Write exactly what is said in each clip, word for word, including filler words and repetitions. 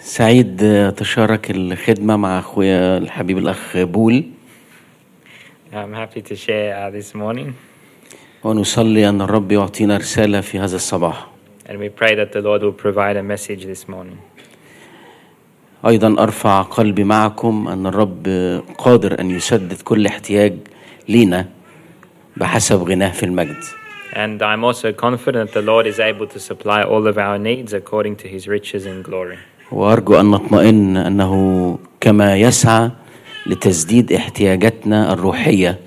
سعيد أتشارك الخدمة مع أخويا الحبيب الأخ بول. I'm happy to share uh, this morning, ونصلي أن الرب يعطينا رسالة في هذا الصباح. and we pray that the Lord will provide a message this morning. أيضا أرفع قلبي معكم أن الرب قادر أن يسدد كل احتياج لينا بحسب غناه في المجد. And I'm also confident that the Lord is able to supply all of our needs according to His riches in glory. وأرجو أن نطمئن أنه كما يسعى لتسديد احتياجاتنا الروحية.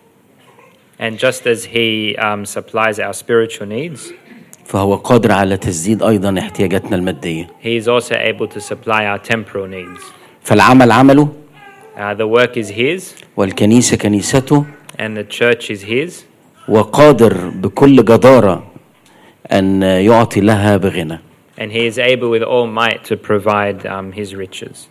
And just as He um, supplies our spiritual needs, فهو قادر على تسديد أيضا احتياجاتنا المادية. He is also able to supply our temporal needs. فالعمل عمله. Uh, the work is His. والكنيسة كنيسته. And the church is His. وقادر بكل جدارة أن يعطي لها بغنى. And He is able with all might to provide um, His riches.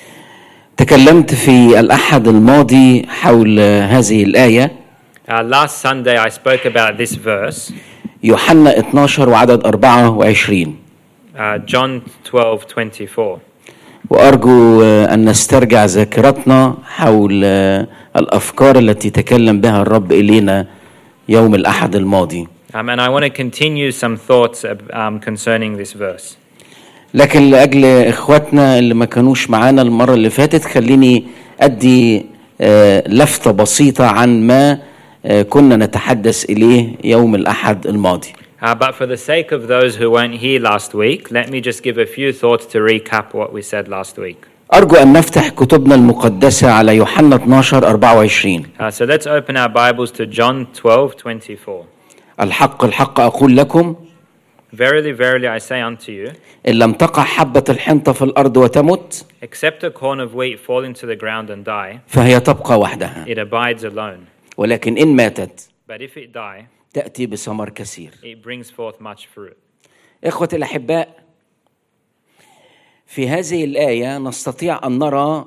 تكلمت في الأحد الماضي حول هذه الآية. Uh, last Sunday I spoke about this verse. يوحنا اثناشر وعدد أربعة وعشرين. Uh, John twelve twenty-four. وأرجو أن نسترجع ذاكرتنا حول الأفكار التي تكلم بها الرب إلينا يوم الأحد الماضي. Um, and I want to continue some thoughts um, concerning this verse. لكن لأجل إخواتنا اللي ما كانوش معانا المرة اللي فاتت خليني أدي لفتة بسيطة عن ما كنا نتحدث إليه يوم الأحد الماضي. Uh, but for the sake of those who weren't here last week, let me just give a few thoughts to recap what we said last week. أرجو أن نفتح كتبنا المقدسة على يوحنا اثناشر أربعة وعشرين. Uh, so let's open our Bibles to John twelve twenty-four. الحق الحق أقول لكم. Verily, verily, I say unto you, إن لم تقع حبة الحنطة في الأرض وتمت, except a corn of wheat fall into the ground and die, فهي تبقى وحدها. it abides alone. ولكن إن ماتت, But if it die, تأتي بثمر كثير. it brings forth much fruit. إخوتي الأحباء، في هذه الآية نستطيع أن نرى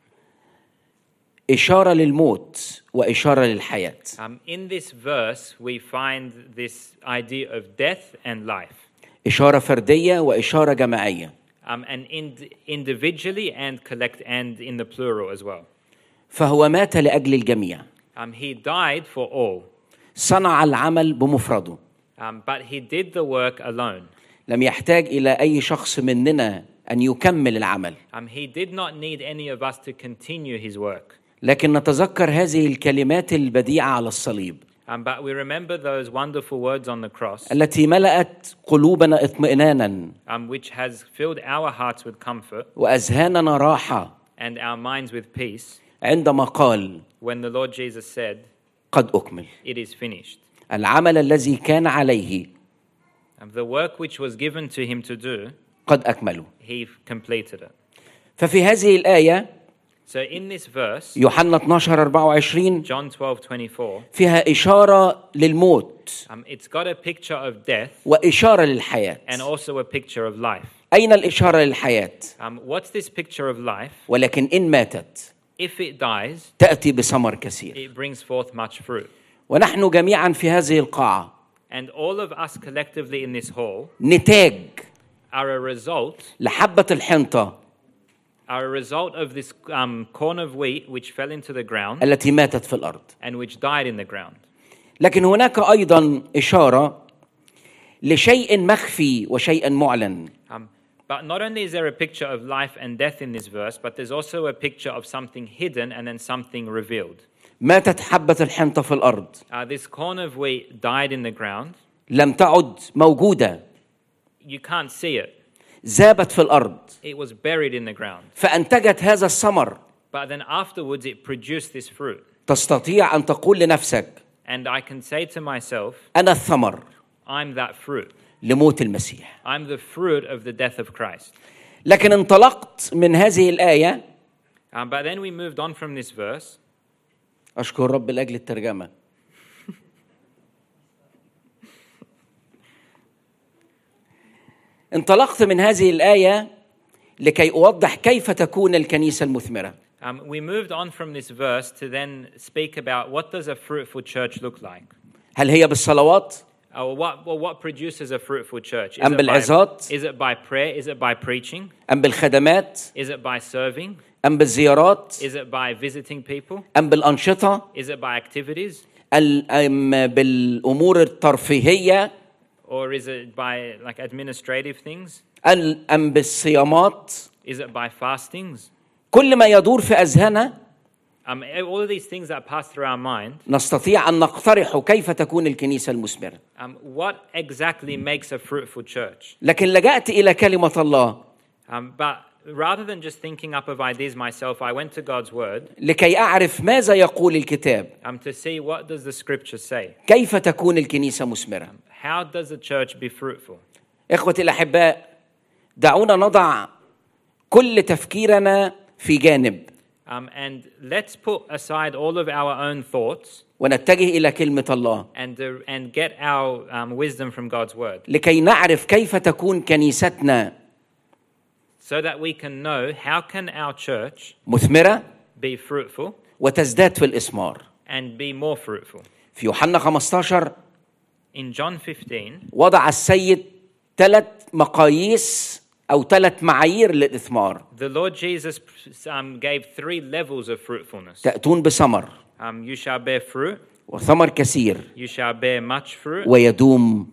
إشارة للموت وإشارة للحياة. Um, in this verse, we find this idea of death and life. إشارة فردية وإشارة جماعية. Um, and ind- individually and collect and in the plural as well. فهو مات لأجل الجميع. Um, he died for all. صنع العمل بمفرده. Um, but he did the work alone. لم يحتاج إلى أي شخص مننا أن يكمل العمل. Um, he did not need any of us to continue his work. لكن نتذكر هذه الكلمات البديعة على الصليب. Um, but we remember those wonderful words on the cross. التي ملأت قلوبنا اطمئنانا. Um, which has filled our hearts with comfort. وأذهاننا راحة. And our minds with peace. عندما قال. When the Lord Jesus said. قد أكمل. It is finished. العمل الذي كان عليه. Um, the work which was given to him to do. قد أكمله. He completed it. ففي هذه الآية. So in this verse, يوحنا اثناشر أربعة وعشرين, John twelve twenty-four, فيها إشارة للموت. um, it's got a picture of death وإشارة للحياة. and also a picture of life. أين الإشارة للحياة؟ Um, what's this picture of life? ولكن إن ماتت, If it dies, تأتي بثمر كثير. it brings forth much fruit. ونحن جميعا في هذه القاعة. And all of us collectively in this hall نتاج. are a result. لحبة الحنطة. Are a result of this um, corn of wheat which fell into the ground. التي ماتت في الأرض. And which died in the ground. لكن هناك أيضا إشارة لشيء مخفي وشيء معلن. Um, but not only is there a picture of life and death in this verse, but there's also a picture of something hidden and then something revealed. ماتت حبة الحنطة في الأرض. Uh, this corn of wheat died in the ground. لم تعد موجودة. You can't see it. ذابت في الأرض. It was buried in the ground. فأنتجت هذا الثمر. But then afterwards it produced this fruit. تستطيع أن تقول لنفسك. And I can say to myself, أنا الثمر. I'm that fruit. لموت المسيح. I'm the fruit of the death of Christ. لكن انطلقت من هذه الآية. Um, but then we moved on from this verse. أشكر رب لأجل الترجمة. انطلقت من هذه الآية لكي أوضح كيف تكون الكنيسة المثمرة. Um, we moved on from this verse to then speak about what does a fruitful church look like. هل هي بالصلوات؟ Or what, well, what produces a fruitful church? Is أم it, by, بالعظات is it by prayer? Is it by preaching? أم بالخدمات Is it by serving? أم بالزيارات Is it by visiting people? أم بالأنشطة Is it by activities? أم بالأمور الترفيهية Or is it by like administrative things? أم بالصيامات؟ Is it by fastings? كل ما يدور في أذهاننا Um, all of these things that pass through our mind, نستطيع أن نقترح كيف تكون الكنيسة المثمرة. um, what exactly makes a fruitful church? لكن لجأت إلى كلمة الله Um, but rather than just thinking up of ideas myself, I went to God's word لكي أعرف ماذا يقول الكتاب. um, to see what does the scripture say. كيف تكون الكنيسة مثمرة؟ How does the church be fruitful? إخوتي الأحباء، دعونا نضع كل تفكيرنا في جانب Um, and let's put aside all of our own thoughts ونتجه إلى كلمة الله and, uh, and get our um, wisdom from God's word لكي نعرف كيف تكون كنيستنا so that we can know how can our church مثمرة be fruitful وتزداد في الإثمار. and be more fruitful. في يوحنا خمسة عشر In John fifteen, وضع السيد ثلاث مقاييس أو ثلاث معايير للإثمار. the Lord Jesus um, gave three levels of fruitfulness. تأتون بثمر Um, you shall bear fruit, وثمر كثير you shall bear much fruit, ويدوم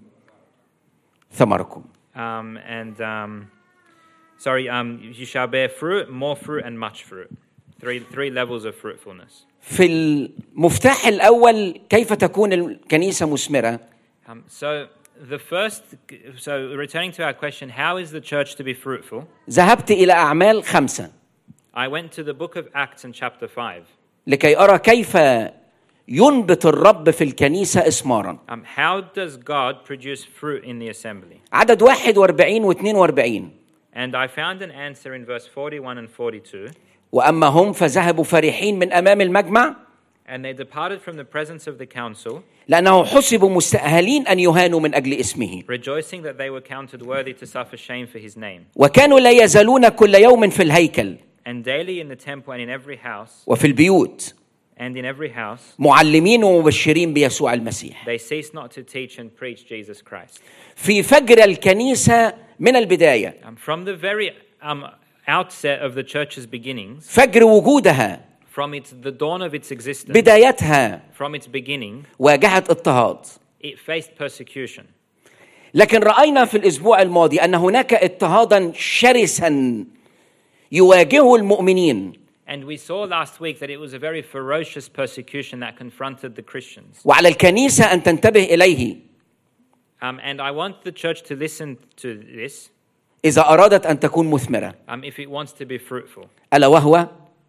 ثمركم. um, and um, sorry, um, you shall bear fruit, more fruit, and much fruit. Three three levels of fruitfulness. في المفتاح الأول كيف تكون الكنيسة مثمرة؟ Um, so the first, so returning to our question, how is the church to be fruitful? ذهبت إلى أعمال خمسة I went to the book of Acts in chapter five. لكي أرى كيف ينبت الرب في الكنيسة إثمارا. Um, how does God produce fruit in the assembly? عدد واحد وأربعين واثنين وأربعين. And I found an answer in verse forty-one and forty-two. وأما هم فذهبوا فرحين من أمام المجمع And they departed from the presence of the council, لأنه حسبوا مستأهلين أن يهانوا من أجل اسمه. rejoicing that they were counted worthy to suffer shame for his name. وكانوا لا يزالون كل يوم في الهيكل And daily in the temple and in every house, وفي البيوت and in every house, معلمين ومبشرين بيسوع المسيح. they ceased not to teach and preach Jesus Christ. في فجر الكنيسة من البداية، Um, from the very um, outset of the church's beginnings, فجر وجودها، from its, the dawn of its existence, بدايتها from its beginning, واجهت اضطهاد. it faced persecution. لكن رأينا في الأسبوع الماضي أن هناك اضطهادا شرسا يواجهه المؤمنين. And we saw last week that it was a very ferocious persecution that confronted the Christians. وعلى الكنيسة أن تنتبه إليه Um, and I want the church to listen to this إذا أرادت أن تكون مثمرة، um, if it wants to be fruitful. ألا وهو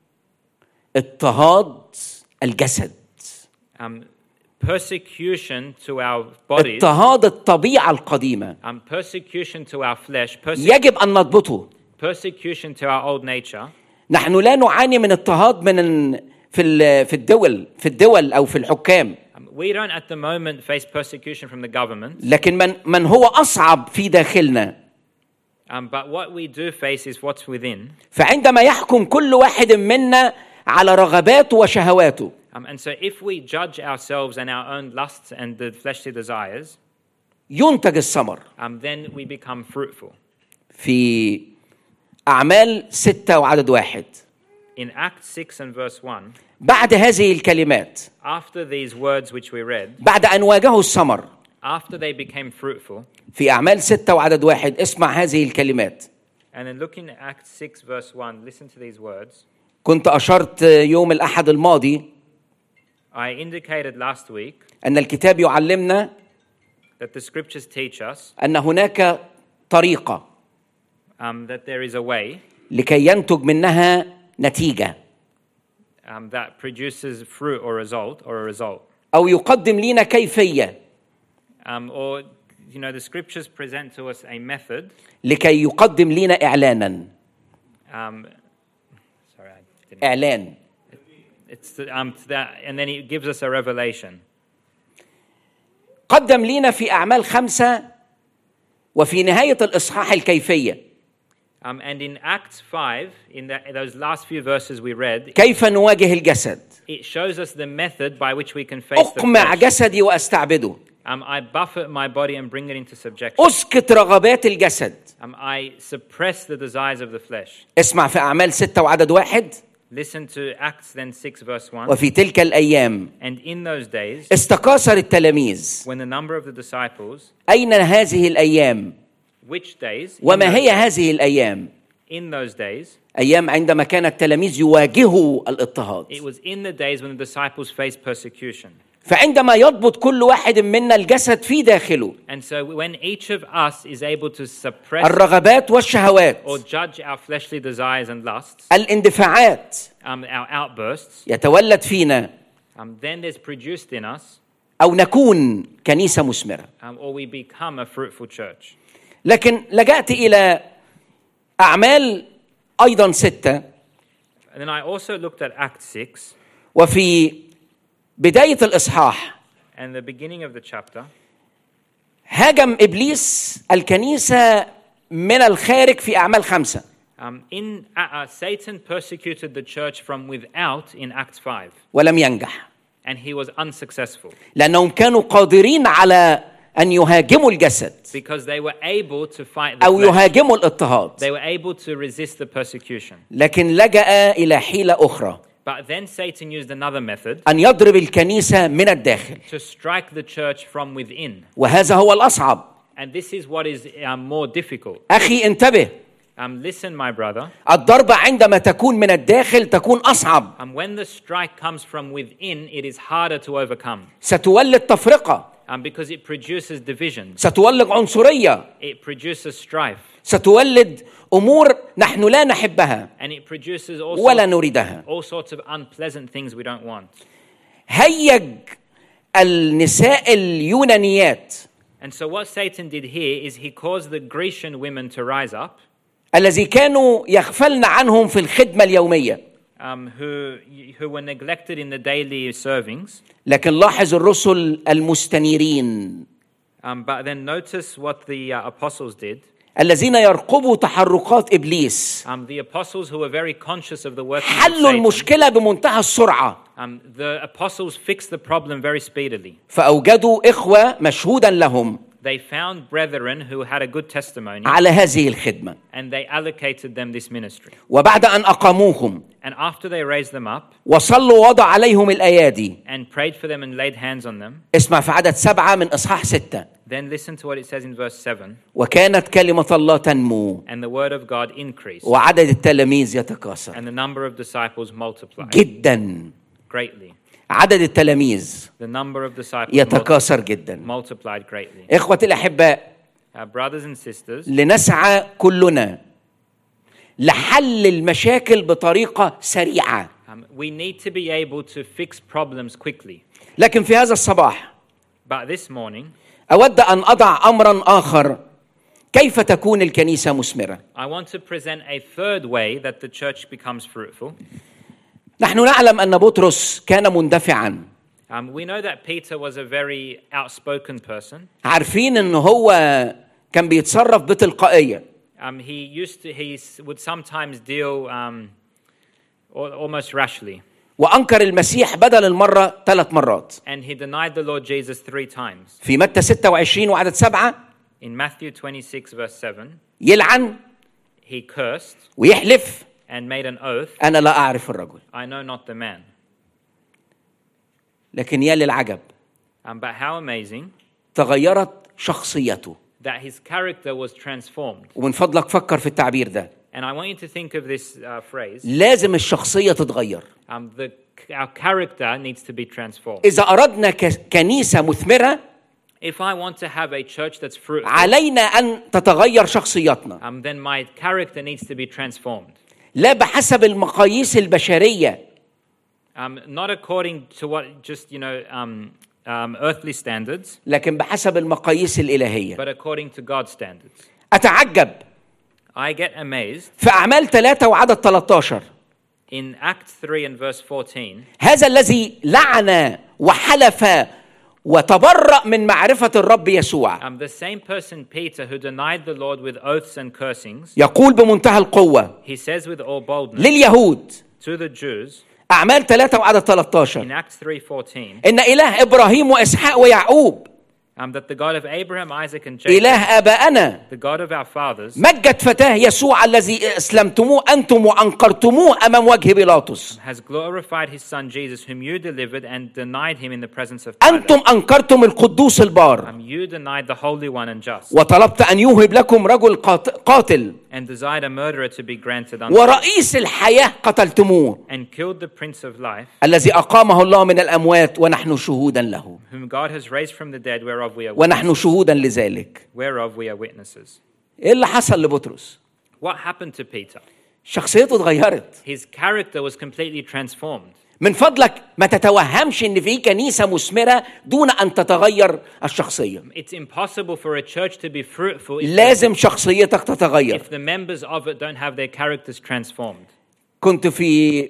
اضطهاد الجسد، Um, persecution to our bodies, اضطهاد الطبيعة القديمة um, persecution to our flesh, perse- يجب أن نضبطه. persecution to our old nature. نحن لا نعاني من اضطهاد من في ال- في الدول في الدول أو في الحكام، Um, we don't at the moment face persecution from the government, لكن من من هو أصعب في داخلنا. um, but what we do face is what's within. فعندما يحكم كل واحد منا على رغباته وشهواته، Um, and so if we judge ourselves and our own lusts and the fleshly desires, ينتج الثمر. um, then we become fruitful. في أعمال ستة وعدد واحد، In Acts six and verse one, بعد هذه الكلمات، after these words which we read, بعد أن واجهوا الثمر، after they became fruitful, في أعمال ستة وعدد واحد اسمع هذه الكلمات. and then looking at Acts six verse one, listen to these words. كنت أشرت يوم الأحد الماضي I indicated last week أن الكتاب يعلمنا that the scriptures teach us أن هناك طريقة um, that there is a way لكي ينتج منها نتيجة um, that produces fruit or result or a result. أو يقدم لنا كيفية Um, or, you know, the scriptures present to us a method. لكي يقدم لنا إعلانا. Um, sorry, I didn't. إعلان. It's the, um, that, and then it gives us a revelation. قدم لنا في أعمال خمسة وفي نهاية الإصحاح الكيفية. Um, and in Acts five, in, the, in those last few verses we read, كيف نواجه الجسد؟ it shows us the method by which we can face the أقمع flesh. جسدي وأستعبده. Um, I buffet my body and bring it into subjection. أسكت رغبات الجسد. Um, I suppress the desires of the flesh. اسمع في أعمال ستة وعدد واحد. Listen to Acts then six verse one. وفي تلك الأيام And in those days, استكاثر التلاميذ. when the number of the disciples, أين هذه الأيام؟ which days? وما هي هذه الأيام؟ In those days, أيام عندما كان التلاميذ يواجهوا الاضطهاد. it was in the days when the disciples faced persecution. فعندما يضبط كل واحد منا الجسد في داخله And so when each of us is able to suppress الرغبات والشهوات or judge our fleshly desires and lusts, الاندفاعات um, our outbursts, يتولد فينا um, then there's produced in us, أو نكون كنيسة مثمرة. um, or we become a fruitful church. لكن لجأت إلى أعمال أيضا ستة. And then I also looked at Acts six, وفي بداية الإصحاح and the beginning of the chapter, هاجم إبليس الكنيسة من الخارج في أعمال خمسة. um, in uh, uh, Satan persecuted the church from without in Acts five, ولم ينجح and he was unsuccessful لأنهم كانوا قادرين على أن يهاجموا الجسد because they were able to fight the أو flesh. يهاجموا الاضطهاد. They were able to resist the persecution. لكن لجأ إلى حيلة أخرى But then Satan used another method أن يضرب الكنيسة من الداخل، to strike the church from within. وهذا هو الأصعب. And this is what is um, more difficult. أخي انتبه، Um, listen, my brother. الضربة عندما تكون من الداخل تكون أصعب. Um, when the strike comes from within, it is harder to overcome. ستولد تفرقة، Um, because it produces divisions. ستولد عنصرية، It produces strife. ستولد أمور نحن لا نحبها And it produces all ولا sorts, نريدها. all sorts of unpleasant things we don't want. هيج النساء اليونانيات And so what Satan did here is he caused the Grecian women to rise up, الذي كانوا يغفلن عنهم في الخدمة اليومية. um, who, who were neglected in the daily servings. لكن لاحظ الرسل المستنيرين Um, but then notice what the uh, apostles did. الذين يرقبوا تحركات إبليس Um, the apostles who were very conscious of the working of حلوا Satan, المشكلة بمنتهى السرعة، um, the apostles fixed the problem very speedily. فأوجدوا إخوة مشهودا لهم They found brethren who had a good testimony, على هذه الخدمة. and they allocated them this ministry. وبعد أن أقاموهم And after they raised them up وصلوا وضع عليهم الأيادي. and prayed for them and laid hands on them, اسمع في عدد سبعة من إصحاح ستة. then listen to what it says in verse seven. وكانت كلمة الله تنمو And the word of God increased, وعدد التلاميذ يتكاثر and the number of disciples multiplied جدا. greatly. عدد التلاميذ The number of disciples يتكاثر جدا. multiplied greatly. إخوتي الأحباء، Our brothers and sisters, لنسعى كلنا لحل المشاكل بطريقة سريعة. um, we need to be able to fix problems quickly. لكن في هذا الصباح But this morning, أود أن أضع أمرا آخر، كيف تكون الكنيسة مثمرة؟ I want to present a third way that the church becomes fruitful. نحن نعلم أن بطرس كان مندفعا، Um, we know that Peter was a very outspoken person. عارفين أنه هو كان بيتصرف بتلقائية. Um, he used to, he s- would sometimes deal um, al- almost rashly. وأنكر المسيح بدل المرة ثلاث مرات. And he denied the Lord Jesus three times. في متى ستة وعشرين وعدد سبعة In Matthew twenty-six verse seven, يلعن he cursed ويحلف and made an oath, أنا لا أعرف الرجل. I know not the man. لكن يا للعجب، Um, but how amazing تغيرت شخصيته. that his character was transformed. ومن فضلك فكر في التعبير ده. And I want you to think of this uh, phrase. لازم الشخصية تتغير. Um, the, our character needs to be transformed. إذا أردنا ك- كنيسة مثمرة If I want to have a church that's fruitful, علينا أن تتغير شخصيتنا، um, then my character needs to be transformed. لا بحسب المقاييس البشرية، Um, not according to what just, you know, um, um, earthly standards, لكن بحسب المقاييس الإلهية. but according to God's standards. أتعجب I get amazed في أعمال ثلاثة وعدد ثلاثة عشر، in Acts three and verse fourteen, هذا الذي لعن وحلف وتبرأ من معرفة الرب يسوع um, the same person, Peter, who denied the Lord with oaths and cursings, يقول بمنتهى القوة he says with all boldness لليهود، to the Jews أعمال ثلاثة وعدد ثلاثة عشر، in Acts three fourteen, إن إله إبراهيم وإسحاق ويعقوب um, Um, that the God of Abraham, Isaac, and Jacob, إله آبائنا the God of our fathers, مجد فتاه يسوع الذي أسلمتموه أنتم وأنكرتموه أمام وجه بيلاطس. has glorified his son Jesus, whom you delivered and denied him in the presence of Pilate. أنتم أنكرتم القدوس البار Um, you denied the Holy One and just, وطلبت أن يوهب لكم رجل قاتل and desired a murderer to be granted unto you, ورئيس الحياة قتلتموه and killed the Prince of Life, الذي أقامه الله من الأموات ونحن شهودا له whom God has raised from the dead, whereof we are ونحن witnesses. شهودا لذلك. Whereof we are witnesses. إيه اللي حصل لبطرس؟ What happened to Peter? شخصيته اتغيرت. His character was completely transformed. من فضلك ما تتوهمش إن في كنيسة مثمرة دون أن تتغير الشخصية. It's impossible for a church to be fruitful if, لازم شخصيتك تتغير. if the members of it don't have their characters transformed. كنت في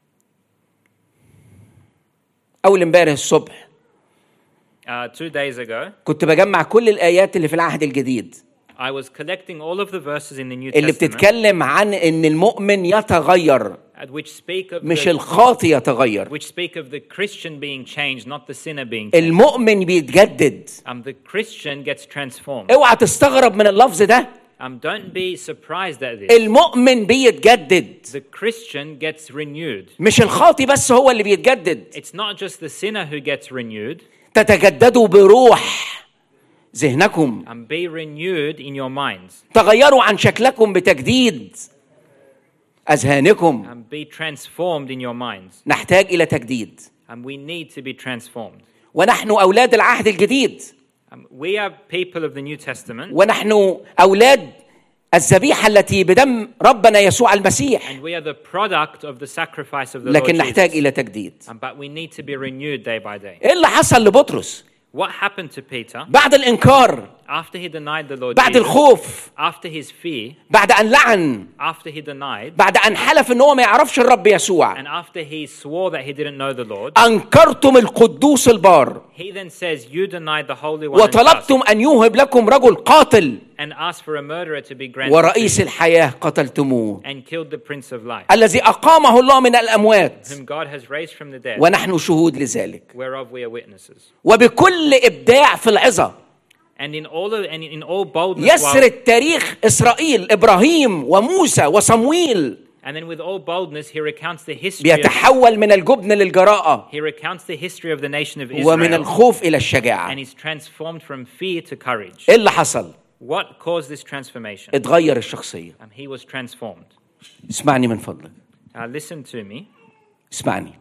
أول امبارح الصبح Uh, two days ago, كنت بجمع كل الآيات اللي في العهد الجديد I was collecting all of the verses in the New اللي Testament بتتكلم عن إن المؤمن يتغير at which speak of مش the, الخاطي يتغير. which speak of the Christian being changed, not the sinner being changed. المؤمن بيتجدد. Um, the Christian gets transformed. اوعى تستغرب من اللفظ ده. Um, don't be surprised at this. المؤمن بيتجدد The Christian gets renewed. مش الخاطي بس هو اللي بيتجدد. It's not just the sinner who gets renewed. تتجددوا بروح ذهنكم. And be renewed in your minds. تغيروا عن شكلكم بتجديد أذهانكم. And be transformed in your minds. نحتاج إلى تجديد. And we need to be transformed. ونحن أولاد العهد الجديد. Um, we are people of the New Testament. ونحن أولاد الذبيحة التي بدم ربنا يسوع المسيح. And we are the product of the sacrifice of the Lord لكن نحتاج Jesus. إلى تجديد. Um, but we need to be renewed day by day. إيه اللي حصل لبطرس؟ What happened to Peter بعد الإنكار، after he denied the Lord بعد Jesus, الخوف، after his fear, بعد أن لعن، after he denied, بعد أن حلف إن هو ما يعرفش الرب يسوع. and after he swore that he didn't know the Lord, أنكرتم القدوس البار he then says, you denied the Holy One and just, وطلبتم أن يوهب لكم رجل قاتل and asked for a murderer to be granted to ورئيس you, الحياة قتلتموه and killed the Prince of Life, الذي أقامه الله من الأموات whom God has raised from the dead, ونحن شهود لذلك. whereof we are witnesses. وبكل إبداع في العظة And in all of, and in all boldness, يسر while, التاريخ إسرائيل إبراهيم وموسى وصمويل and then with all boldness, he recounts the history. Of, بيتحول من الجبن للجراءة he recounts the history of the nation of ومن Israel, الخوف إلى الشجاعة. and is transformed from fear to courage. إيه اللي حصل؟ What caused this transformation? اتغير الشخصية. Um, he was transformed. اسمعني من فضلك، Uh, listen to me. اسمعني.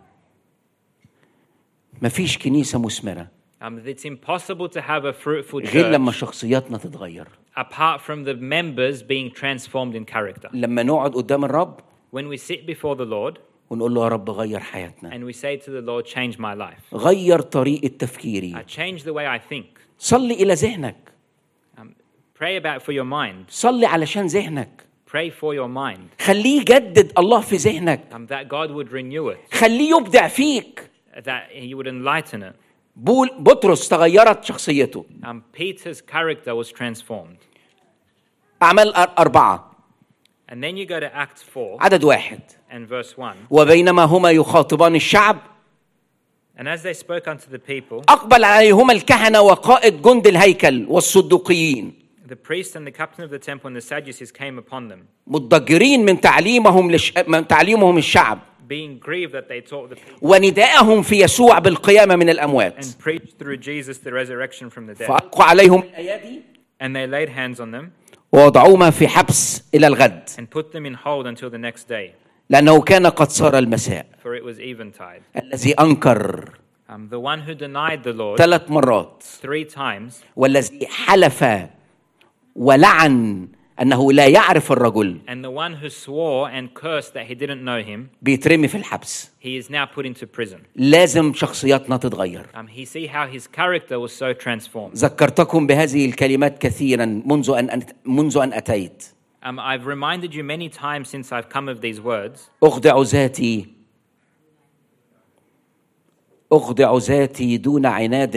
مفيش كنيسة مثمرة Um, it's impossible to have a fruitful غير لما church شخصياتنا تتغير. apart from the members being transformed in character. لما نقعد قدام الرب When we sit before the Lord ونقول له يا رب غير حياتنا، and we say to the Lord, change my life. غير طريقة تفكيري، Uh, change the way I think. صلي إلى ذهنك، Um, pray about for your mind. صلي علشان ذهنك، Pray for your mind. خليه يجدد الله في ذهنك، Um, that God would renew it. خليه يبدع فيك. That He would enlighten it. بول بطرس تغيرت شخصيته. Um, Peter's character was transformed. أعمال أر- أربعة And then you go to Acts four عدد واحد. and verse one. وبينما هما يخاطبان الشعب And as they spoke unto the people, أقبل عليهما الكهنة وقائد جند الهيكل والصدوقيين the priest and the captain of the temple and the Sadducees came upon them, مضجرين من تعليمهم لش... من تعليمهم الشعب being grieved that they taught the people ونداءهم في يسوع بالقيامة من الأموات. and preached through Jesus the resurrection from the dead. فألقوا عليهم الأيادي And they laid hands on them ووضعوهما في حبس إلى الغد and put them in hold until the next day, لأنه كان قد صار المساء. for it was eventide. الذي أنكر Um, the one who denied the Lord ثلاث مرات three times والذي حلف ولعن أنه لا يعرف الرجل and the one who swore and cursed that he didn't know him, بيترمي في الحبس. he is now put into prison. لازم شخصياتنا تتغير. Um, he see how his character was so transformed. ذكرتكم بهذه الكلمات كثيرا منذ أن منذ أن أتيت. Um, I've reminded you many times since I've come of these words. أخضع ذاتي أخضع ذاتي دون عناد.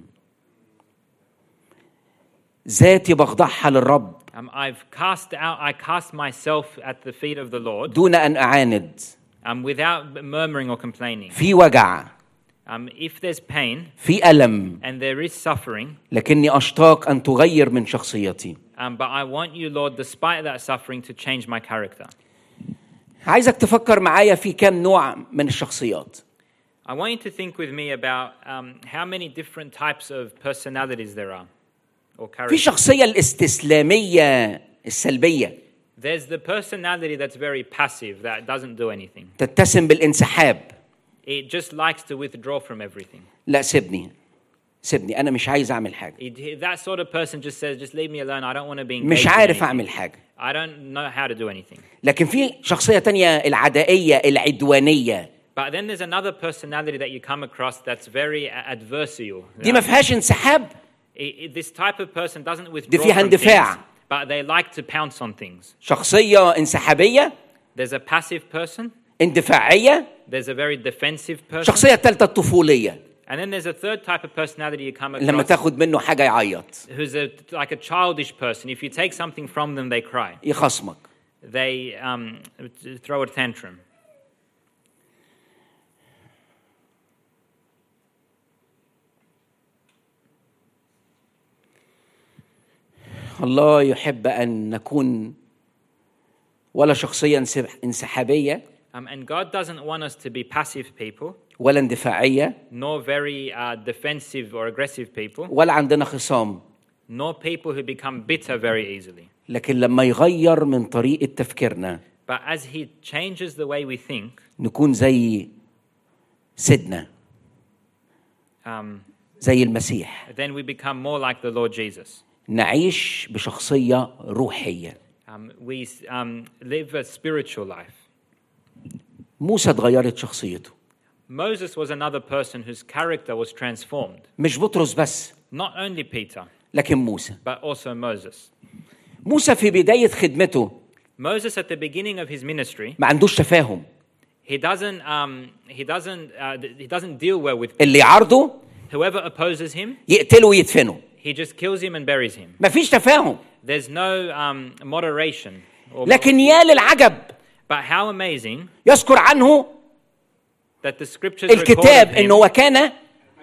ذاتي بخضعها للرب Um, I've cast out, I cast myself at the feet of the Lord دون أن أعاند. um, without murmuring or complaining. في وجع Um, if there's pain في ألم، and there is suffering, لكني أشتاق أن تغير من شخصيتي. um, but I want you, Lord, despite that suffering, to change my character. عايزك تفكر معايا في كم نوع من الشخصيات. I want you to think with me about um, how many different types of personalities there are, or في characters. شخصية الاستسلامية السلبية، There's the personality that's very passive, that doesn't do anything. تتسم بالانسحاب. It just likes to withdraw from everything. لا سيبني سيبني أنا مش عايز أعمل حاجة، It, that sort of person just says, just leave me alone, I don't want to be engaged مش in عارف anything. أعمل حاجة. I don't know how to do anything. لكن في شخصية تانية العدائية العدوانية، But then there's another personality that you come across that's very adversarial. دي ما فيهاش انسحاب، It, it, this type of person doesn't دي withdraw فيها from اندفاع. things, but they like to pounce on things. شخصية انسحابية، There's a passive person. اندفاعية. There's a very defensive person. الشخصية الثالثة الطفولية، And then there's a third type of personality you come لما across تاخد منه حاجة يعيط، who's a, like a childish person. If you take something from them, they cry. يخصمك. They um, throw a tantrum. الله يحب أن نكون ولا شخصية انسحابية Um, and God doesn't want us to be passive people, ولا اندفاعية nor very uh, defensive or aggressive people, ولا عندنا خصام، nor people who become bitter very easily. لكن لما يغير من طريقة تفكيرنا But as He changes the way we think, نكون زي سيدنا، um, زي المسيح، then we become more like the Lord Jesus. نعيش بشخصية روحية. Um, we um, live a spiritual life. موسى اتغيرت شخصيته، Moses was another person whose character was transformed. مش بطرس بس Not only Peter, لكن موسى. but also Moses. موسى في بداية خدمته Moses at the beginning of his ministry, ما عندوش تفاهم، he doesn't, um, he doesn't, uh, he doesn't deal well with اللي يعارضه whoever opposes him. يقتله ويدفنه، He just kills him and buries him. ما فيش تفاهم. There's no um, moderation. Or, لكن يا للعجب but how amazing يذكر عنه that the scriptures record الكتاب of انه him, وكان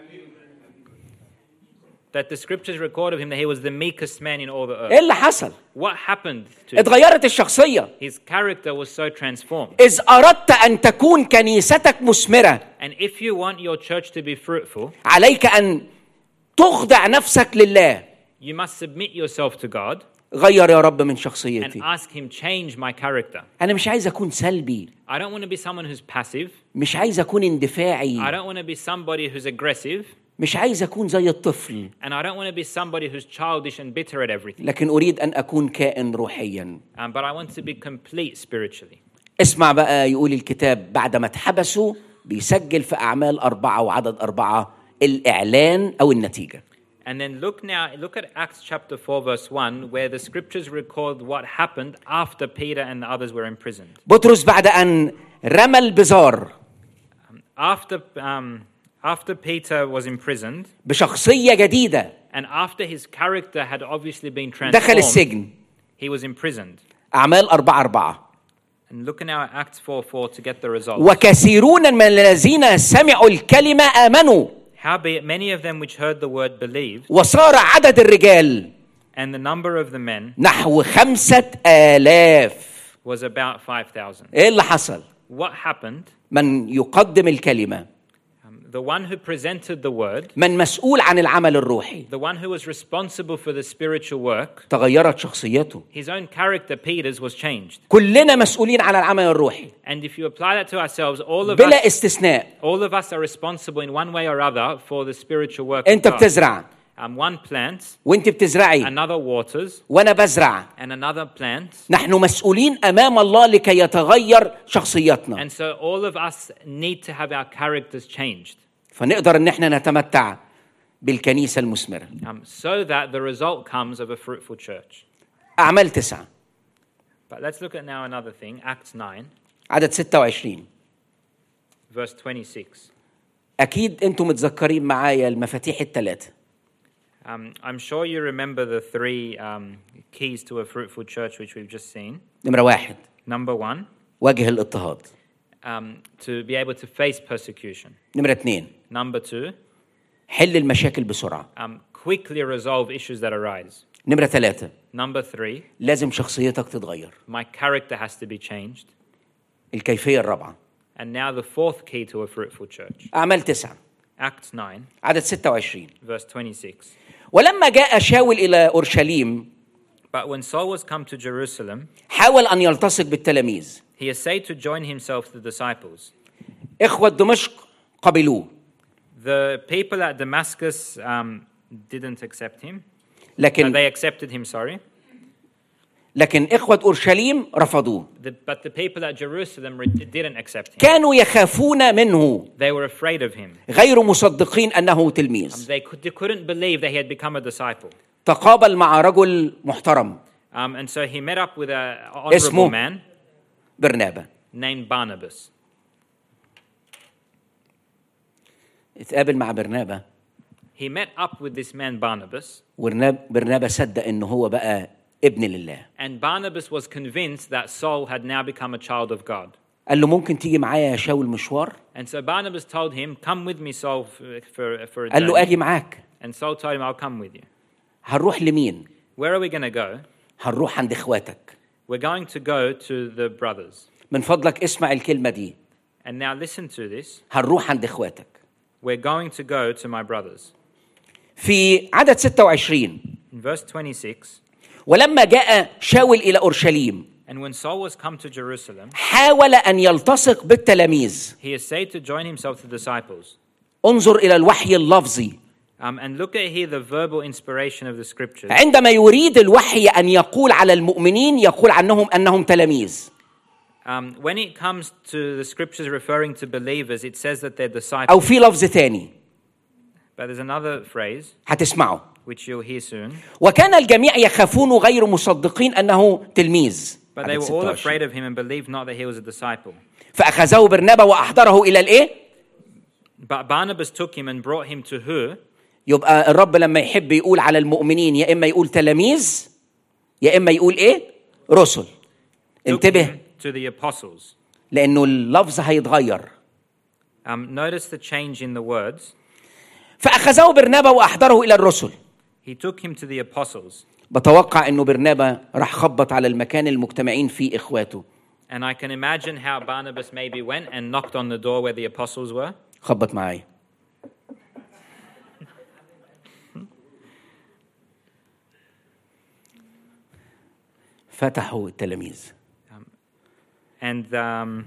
that the scriptures record of him that he was the meekest man in all the ايه earth. اللي حصل؟ What happened to him? اتغيرت الشخصية. His character was so transformed. إذ أردت أن تكون كنيستك مثمرة And if you want your church to be fruitful, عليك أن تخضع نفسك لله. you must submit yourself to God غير يا رب من and شخصيتي. ask him, change my character. أنا مش عايز أكون سلبي، I don't want to be someone who's passive. مش عايز أكون I اندفاعي، don't want to be somebody who's aggressive. مش عايز أكون زي الطفل، And I don't want to be somebody who's childish and bitter at everything. لكن أريد أن أكون كائن روحيا. Um, but I want to be complete spiritually. اسمع بقى يقول الكتاب بعد ما اتحبسوا بيسجل في أعمال أربعة وعدد أربعة الإعلان أو النتيجة. And then look now, look at Acts chapter four, verse one, where the scriptures record what happened after Peter and the others were imprisoned. بطرس بعد أن رمى البزار Um, after, um, after Peter was imprisoned, بشخصية جديدة and after his character had obviously been دخل transformed, السجن. he was imprisoned. أعمال أربعة أربعة. And look now at Acts four four to get the results. وكثيرون من الذين سمعوا الكلمة آمنوا Howbeit many of them which heard the word believed, وصار عدد الرجال and the number of the men نحو خمسة آلاف. was about five thousand. إيه اللي حصل؟ What happened? من يقدم الكلمة، Um, the one who presented the word, من مسؤول عن العمل الروحي، the one who was responsible for the spiritual work, تغيرت شخصيته. his own character, Peter's, was changed. كلنا مسؤولين على العمل الروحي And if you apply that to ourselves, all of بلا us, استثناء. all of us are responsible in one way or other for the spiritual work أنت of God. بتزرع Um, one plants, وأنت بتزرعي another waters, وأنا بزرع. and another plants. نحن مسؤولين أمام الله لكي يتغير شخصيتنا، And so all of us need to have our characters changed, فنقدر إن احنا نتمتع بالكنيسة المثمرة. um, so that the result comes of a fruitful church. أعمال تسعة But let's look at now another thing, Acts nine, عدد ستة وعشرين. verse twenty-six. أكيد أنتم متذكرين معايا المفاتيح الثلاثة. Um, I'm sure you remember the three um, keys to a fruitful church which we've just seen. نمرة واحد Number one, وجه الاضطهاد. um, to be able to face persecution. نمرة اتنين، Number two, حل المشاكل بسرعة. um, quickly resolve issues that arise. نمرة ثلاثة، Number three, لازم شخصيتك تتغير. my character has to be changed. الكيفية الرابعة، And now the fourth key to a fruitful church. أعمال تسعة Acts nine, عدد ستة وعشرين. verse twenty-six. ولما جاء شاول إلى أورشليم But when Saul was come to Jerusalem, حاول أن يلتصق بالتلاميذ. he essayed to join himself to the disciples. إخوة دمشق قبلوه، The people at Damascus um, didn't accept him. Uh, لكن they accepted him, sorry. لكن إخوة أورشليم رفضوه. The, but the people at Jerusalem re- didn't accept him. كانوا يخافون منه، They were afraid of him. غير مصدقين أنه تلميذ. They, could, they couldn't believe that he had become a disciple. تقابل مع رجل محترم Um, and so he met up with an اسمه honorable man برنابا. named Barnabas. اتقابل مع برنابا، He met up with this man Barnabas, ورناب برنابا صدق إنه هو بقى ابن لله. and Barnabas was convinced that Saul had now become a child of God. قال له ممكن تيجي معايا يا شاول مشوار؟ And so Barnabas told him, come with me, Saul, for, for, for a قال له journey. أجي معاك. And Saul told him, I'll come with you. هنروح لمين؟ Where are we going to go? هنروح عند إخواتك. We're going to go to the brothers. من فضلك اسمع الكلمة دي. And now listen to this. هنروح عند إخواتك. We're going to go to my brothers. في عدد ستة وعشرين، In verse twenty-six, ولما جاء شاول إلى أورشليم and when Saul was come to Jerusalem, حاول أن يلتصق بالتلاميذ. he essayed to join himself to the disciples. انظر إلى الوحي اللفظي. Um, and look at here the verbal inspiration of the scriptures. عندما يريد الوحي أن يقول على المؤمنين يقول عنهم أنهم تلاميذ. Um, when it comes to the scriptures referring to believers, it says that they're أو disciples. في لفظ تاني But there's another phrase, هتسمعه. which you'll hear soon. وكان الجميع يخافون غير مصدقين أنه تلميذ. But they عدد were ستة all وعشرين. afraid of him and believed not that he was a disciple. فأخذه برنابا وأحضره إلى الإيه؟ But Barnabas took him and brought him to who? يبقى الرب لما يحب يقول على المؤمنين يا إما يقول تلاميذ يا إما يقول إيه؟ رسل. Took انتبه him to the apostles. لأنه اللفظ هيتغير. Um, notice the change in the words. فأخذه برنابا وأحضره إلى الرسل. He took him to the apostles. بتوقع إنه برنابا راح خبط على المكان المجتمعين فيه إخواته. And I can imagine how Barnabas maybe went and knocked on the door where the apostles were. خبط معايا. فتحوا التلاميذ. And um,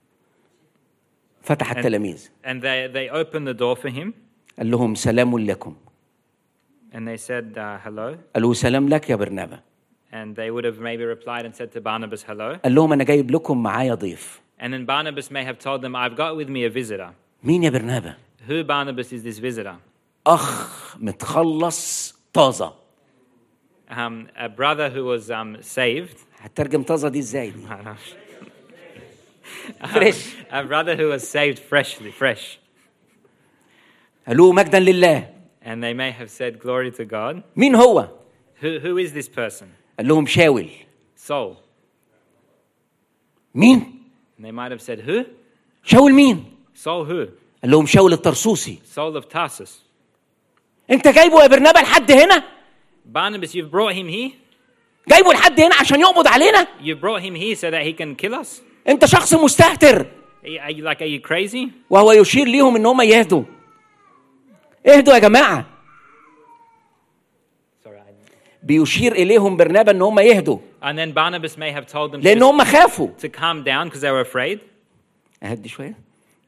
فتح التلاميذ. and they, they opened the door for him. قال لهم سلام لكم. And they said, uh, hello. قالوا سلام لك يا برنابا. And they would have maybe replied and said to Barnabas, hello. قال لهم أنا جايب لكم معايا ضيف. And then Barnabas may have told them, I've got with me a visitor. مين يا برنابا؟ Who, Barnabas, is this visitor? أخ متخلص طازة. Um, a brother who was um, saved. هترجم طازة دي إزاي دي؟ فريش. A brother who was saved freshly, fresh. قالوا مجدا لله. And they may have said, glory to God. مين هو؟ Who, who is this person? قال لهم شاول. Saul. مين؟ And they might have said, who? شاول مين؟ Saul who? قال لهم شاول الطرسوسي. Saul of Tarsus. أنت جايبه يا برنابا لحد هنا؟ Barnabas, you've brought him here? جايبه لحد هنا عشان يقبض علينا؟ You brought him here so that he can kill us? أنت شخص مستهتر. Are you, are you like, are you crazy? وهو يشير ليهم إن هم يهدوا. اهدوا يا جماعة. Sorry, I... بيشير إليهم برنابا إن هم يهدوا. And then Barnabas may have told them لأن to, هم خافوا. to calm down because they were afraid. أهدي شوية.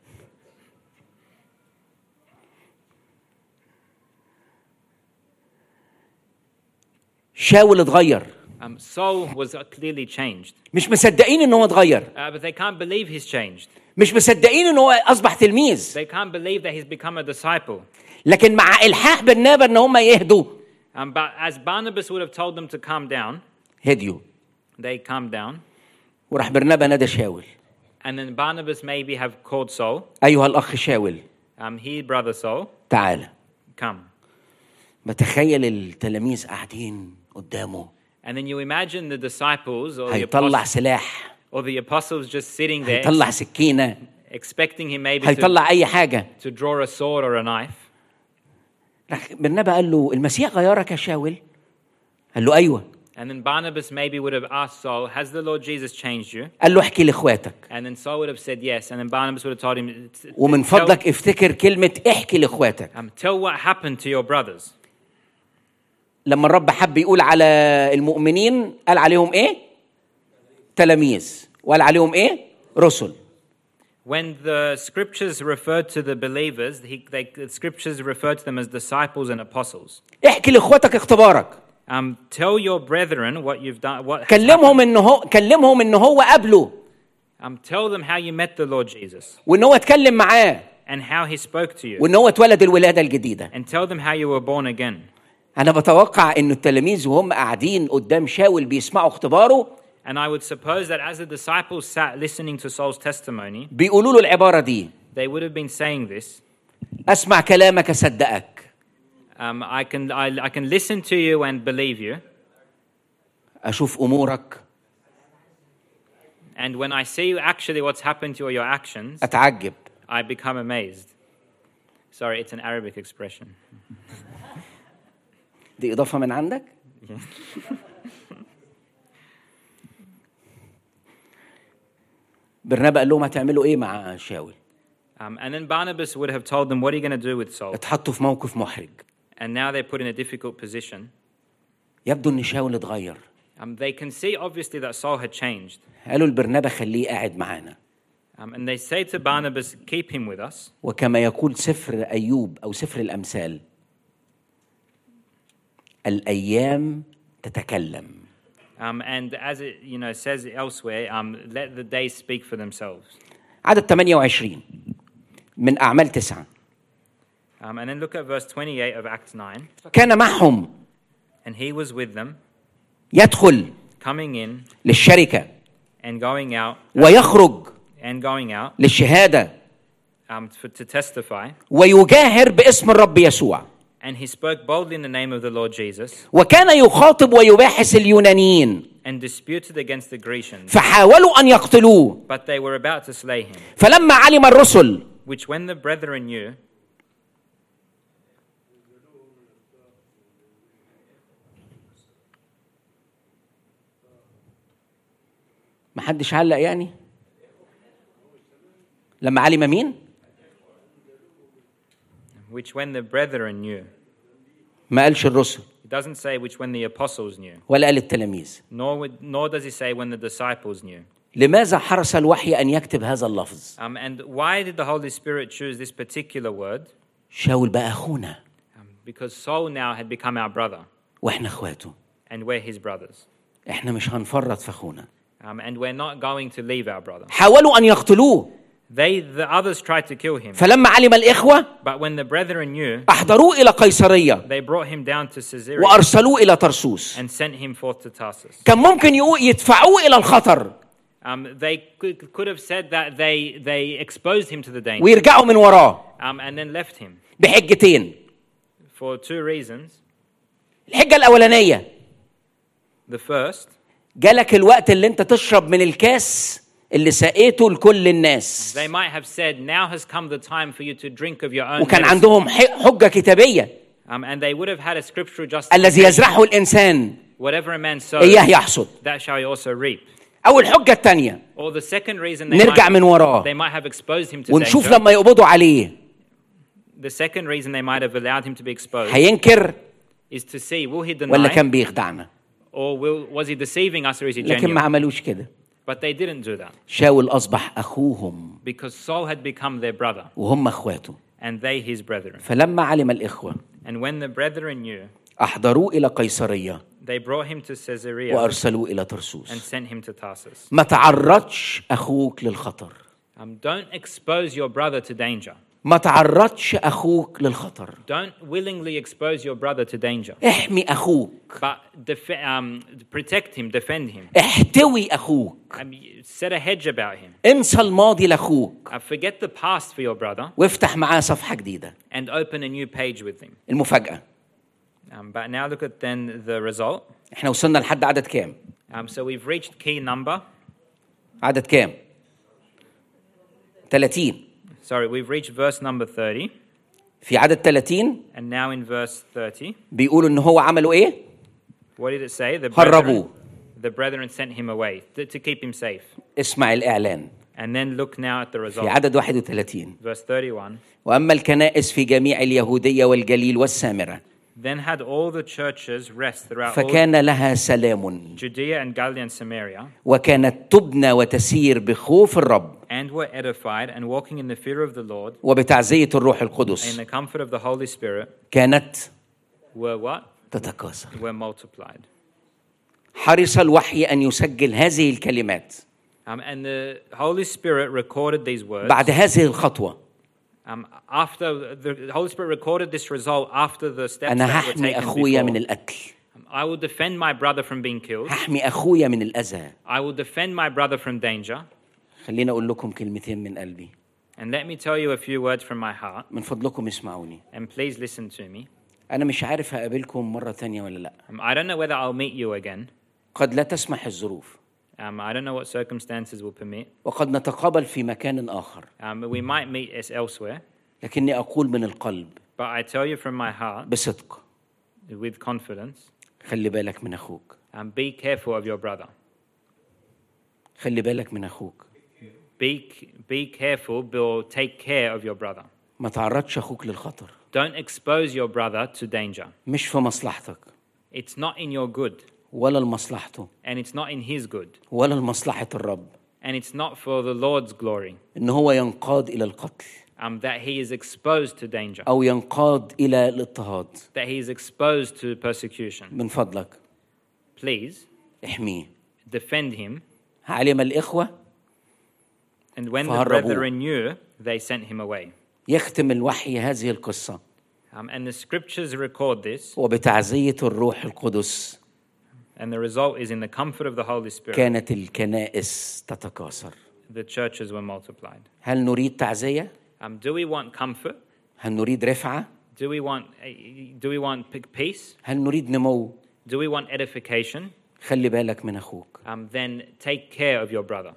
شاول اتغير. Um, Saul was clearly changed. مش مصدقين إن هو اتغير. Uh, but they can't believe he's changed. مش مصدقين إن هو أصبح تلميذ. They can't believe that he's become a disciple. لكن مع إلحاح برنابا إن هم يهدوا. Um, but as Barnabas would have told them to calm down, هديوا. they calmed down. وراح برنابا نادى شاول. And then Barnabas maybe have called Saul. أيها الأخ شاول. Um, he, brother Saul, تعال. come. بتخيل التلاميذ قاعدين قدامه. And then you imagine the disciples or the هيطلع apostles, سلاح. Or the apostles just sitting there هيطلع سكينة، expecting him maybe to, هيطلع أي حاجة. to draw a sword or a knife. برنابا قال له المسيح غيرك يا شاول؟ قال له أيوة. And then Barnabas maybe would have asked Saul, has the Lord Jesus changed you? قال له احكي لإخواتك. And then Saul would have said yes. And then Barnabas would have told him, ومن فضلك افتكر كلمة احكي لإخواتك. um, tell what happened to your brothers. لما الرب حب يقول على المؤمنين قال عليهم ايه؟ تلاميذ. وقال عليهم ايه؟ رسل. When the scriptures referred to the believers, he, they, the scriptures referred to them as disciples and apostles. احكي لإخواتك اختبارك. Um, tell your brethren what you've done. What has كلمهم إنه هو كلمهم إنه هو قبله. Um, tell them how you met the Lord Jesus. وإنه هو اتكلم معاه. And how he spoke to you. وإنه هو اتولد الولادة الجديدة. And tell them how you were born again. أنا بتوقع إنه التلاميذ وهم قاعدين قدام شاول بيسمعوا اختباره. And I would suppose that as the disciples sat listening to Saul's testimony, بيقولوا له العبارة دي. they would have been saying this. أسمع كلامك أصدقك. Um, I can I, I can listen to you and believe you. أشوف أمورك. And when I see actually what's happened to you or your actions, أتعجب. I become amazed. Sorry, it's an Arabic expression. دي إضافة من عندك؟ برنابا قال لهم هتعملوا إيه مع شاول؟ Um, and then Barnabas would have told them, what are you going to do with Saul? اتحطوا في موقف محرج. And now they're put in a difficult position. يبدو إن شاول اتغير. Um, they can see obviously that Saul had changed. قالوا لبرنابا خليه قاعد معانا. Um, and they say to Barnabas, keep him with us. وكما يقول سفر أيوب أو سفر الأمثال الأيام تتكلم. Um, and as it you know says elsewhere, um, let the days speak for themselves. عدد ثمانية وعشرين من أعمال تسعة. Um, and then look at verse twenty-eight of Acts nine. كان معهم. And he was with them. يدخل. Coming in. للشركة. And going out. ويخرج. And going out. للشهادة. Um, for, to testify. ويجاهر باسم الرب يسوع. And he spoke boldly in the name of the Lord Jesus. وكان يخاطب ويباحث اليونانيين. And disputed against the Grecians. فحاولوا أن يقتلوه. But they were about to slay him. فلما علم الرسل. Which when the brethren knew. ما حدش علق يعني؟ لما علم مين؟ Which when the brethren knew. ما قالش الرسل. It doesn't say which when the apostles knew. ولا قال التلاميذ. Nor would, nor does he say when the disciples knew. لماذا حرص الوحي أن يكتب هذا اللفظ؟ Um, and why did the Holy Spirit choose this particular word? شاول بقى أخونا. Um, because Saul now had become our brother. وإحنا أخواته. And we're his brothers. إحنا مش هنفرط في أخونا. Um, and we're not going to leave our brother. حاولوا أن يقتلوه. They, the others tried to kill him. فلما علم الإخوة But when the brethren knew, أحضروه إلى قيصرية they brought him down to Caesarea وأرسلوه إلى طرسوس. and sent him forth to Tarsus. كان ممكن يدفعوه إلى الخطر. Um, they could, could have said that they, they exposed him to the danger. ويرجعوا من وراه. Um, and then left him. بحجتين. For two reasons. الحجة الأولانية. The first. جالك الوقت اللي أنت تشرب من الكاس اللي سقيته لكل الناس. They might have said, now has come the time for you to drink of your own. وكان medicine. عندهم حجة كتابية. Um, and they would have had a scriptural الذي justification. يزرعه الإنسان Whatever a man sows, إياه يحصد. that shall he also reap. أو الحجة الثانية. Or the second reason they نرجع might, من وراه. they might have exposed him to ونشوف danger. لما يقبضوا عليه. The second reason they might have allowed him to be exposed هينكر is to see, will he ولا deny, كان بيخدعنا. or will, was he deceiving us, or is he لكن ما genuine? عملوش كده. But they didn't do that. شاول أصبح أخوهم. Because Saul had become their brother. وهم أخواته. And they his brethren. فلما علم الإخوة And when the brethren knew, أحضروه إلى قيصرية they brought him to Caesarea وأرسلوه إلى and طرسوس. sent him to Tarsus. ما تعرضش أخوك للخطر. Um, don't expose your brother to danger. ما تعرضش أخوك للخطر. Don't willingly expose your brother to danger. احمي أخوك. But def- um, protect him, defend him. احتوي أخوك. Um, set a hedge about him. انسى الماضي لأخوك. Uh, forget the past for your brother وافتح معاه صفحة جديدة. and open a new page with him. المفاجأة. Um, but now look at then the result. احنا وصلنا لحد عدد كام؟ Um, so we've reached key number عدد كام؟ ثلاثين. Sorry, we've reached verse number thirty. في عدد ثلاثين And now in verse thirty, بيقولوا إن هو عملوا إيه؟ what did it say? The هربوه. brethren, the brethren sent him away to, to keep him safe. اسمع الإعلان And then look now at the في result. عدد واحد وثلاثين. Verse thirty-one. وأما الكنائس في جميع اليهودية والجليل والسامرة Then had all the churches rest throughout all فكان لها سلام Judea and Galilee and Samaria, وكانت تبنى وتسير بخوف الرب and were edified and walking in the fear of the Lord وبتعزية الروح in القدس the comfort of the Holy Spirit كانت were what? تتكاثر. Were multiplied. حرص الوحي أن يسجل هذه الكلمات Um, and the Holy Spirit recorded these words. بعد هذه الخطوة. Um, after the Holy Spirit recorded this result after the steps أنا that were هحمي taken أخويا before. من القتل. Um, I will defend my brother from being killed. هحمي أخويا من الأذى. I will defend my brother from danger. خلينا أقول لكم كلمتين من قلبي. And let me tell you a few words from my heart. من فضلكم اسمعوني. And please listen to me. أنا مش عارف هقابلكم مرة تانية ولا لأ. Um, I don't know whether I'll meet you again. قد لا تسمح الظروف. Um, I don't know what circumstances will permit. وقد نتقابل في مكان آخر. Um, we might meet us elsewhere. لكني أقول من القلب But I tell you from my heart, بصدق with confidence, خلي بالك من أخوك. um, be careful of your brother. خلي بالك من أخوك. Be, be careful, or take care of your brother. ما تعرضش أخوك للخطر. Don't expose your brother to danger. مش في مصلحتك It's not in your good, ولا لمصلحته and it's not in his good, ولا لمصلحة الرب and it's not for the Lord's glory, إن هو ينقاد إلى القتل um, that he is exposed to danger, أو ينقاد إلى الاضطهاد. that he is exposed to persecution. من فضلك Please احميه. defend him. علم الإخوة And when the فهربوه. brethren knew, they sent him away. يختم الوحي هذه القصة Um, and the scriptures record this, وبتعزية الروح القدس and the result is in the comfort of the Holy Spirit. كانت الكنائس تتكاثر. The churches were multiplied. هل نريد تعزية؟ Um, do we want comfort? هل نريد رفعة؟ Do we want do we want peace? هل نريد نمو؟ Do we want edification? خلي بالك من أخوك Um, then take care of your brother.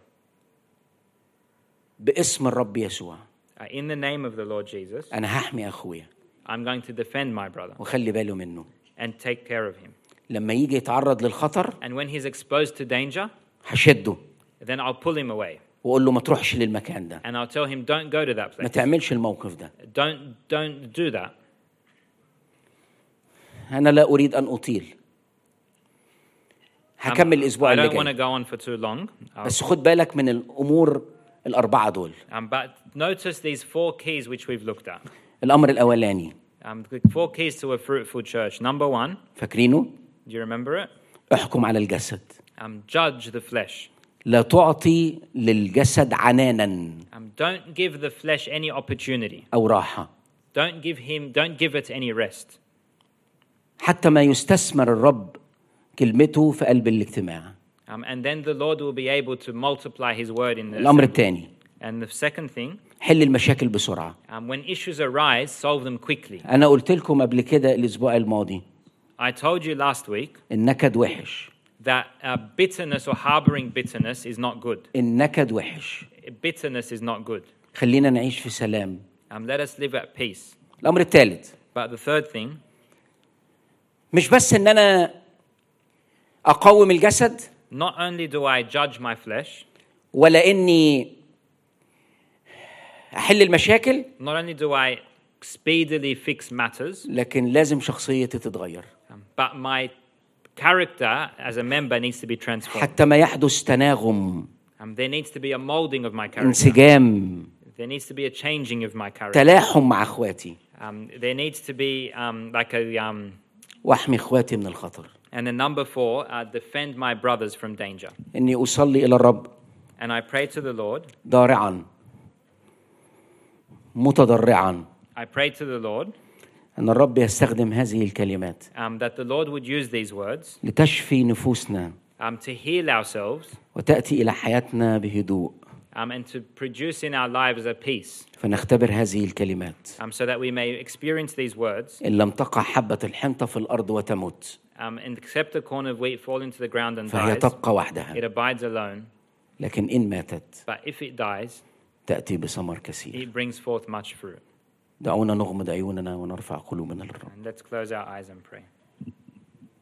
باسم الرب يسوع. Uh, in the name of the Lord Jesus, أنا هحمي أخويا I'm going to defend my brother وخلي باله منه. and take care of him. لما يجي يتعرض للخطر And when he's exposed to danger, هشده then I'll pull him away. وأقول له ما تروحش للمكان ده. And I'll tell him, don't go to that ما place. تعملش الموقف ده. Don't, don't do that. أنا لا أريد أن أطيل. هكمل Um, الأسبوع I اللي don't want to جاي. go on for too long. I'll- بس خد بالك من الأمور الأربعة دول. Um, but notice these four keys which we've looked at. الأمر الأولاني Um, the four keys to a fruitful church. Number one, فاكرينه؟ do you remember it? احكم على الجسد. Um, judge the flesh. لا تعطي للجسد عنانا Um, don't give the flesh any opportunity. أو راحة Don't give him. Don't give it any rest. حتى ما يستثمر الرب كلمته في قلب الاجتماع. Um, and then the Lord will be able to multiply His word in the. الأمر الثاني And the second thing, حل المشاكل بسرعة. um, when issues arise, solve them quickly. أنا قلت لكم قبل كده الأسبوع الماضي I told you last week النكد وحش. that uh, bitterness or harboring bitterness is not good. النكد وحش. Bitterness is not good. خلينا نعيش في سلام. Um, let us live at peace. الأمر الثالث But the third thing, مش بس إن أنا أقاوم الجسد not only do I judge my flesh, ولا إني أحل المشاكل، not only do I speedily fix matters, لكن لازم شخصيتي تتغير um, but my character as a member needs to be transformed. حتى ما يحدث تناغم، Um, there needs to be a molding of my character. انسجام، There needs to be a changing of my character. تلاحم مع اخواتي، Um, there needs to be um, like a um, واحمي اخواتي من الخطر. and then number four, uh, defend my brothers from danger. اني اصلي الى الرب And I pray to the Lord. ضارعا متضرعا I pray to the Lord ان الرب يستخدم هذه الكلمات um, that the Lord would use these words لتشفي نفوسنا um, to heal ourselves وتاتي الى حياتنا بهدوء، um, and to produce in our lives a peace, فنختبر هذه الكلمات. um, so that we may experience these words. ان لم تقع حبة الحنطة في الارض وتمت Um, and except a corn of wheat fall into the ground and فهي dies, تبقى وحدها. it abides alone. لكن إن ماتت But if it dies, تأتي بثمر كثير. it brings forth much fruit. دعونا نغمض عيوننا ونرفع قلوبنا للرب. And let's close our eyes and pray.